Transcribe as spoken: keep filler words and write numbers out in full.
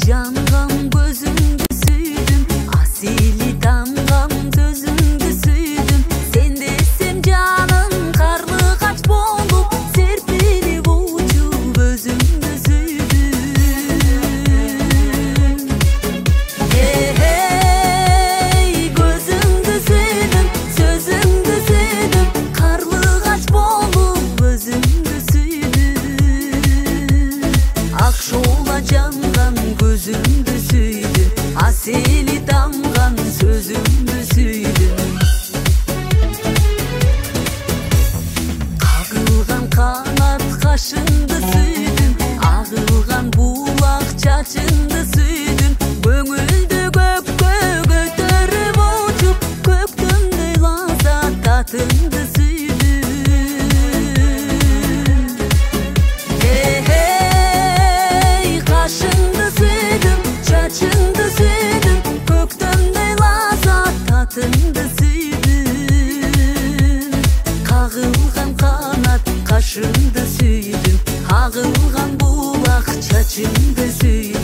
жанган көзүңдү сүйдүм, асили тамган сөзүңдү сүйдүм. Сен десем жаным карлыгач болуп, серпилип учуп өзүңдү сүйдүм. Эй, көзүңдү сүйдүм, сөзүңдү сүйдүм, карлыгач болуп өзүңдү сүйдүм. Ак шоола жанган көзүңдү сүйдүм, асили тамган сөзүңдү сүйдүм. Кагылган канат кашыңды сүйдүм, агылган булак чачыңды сүйдүм. Көңүлдү көккө көтөрүп учуп, көктөмдөй лаззат татыңды сүйдүм. Эй, кашыңды сүйдүм, чачыңды сүйдүм, көктөмдөй лаззат татыңды сүйдүм. Кагылган канат кашыңды сүйдүм, агылган булак чачыңды сүйдүм.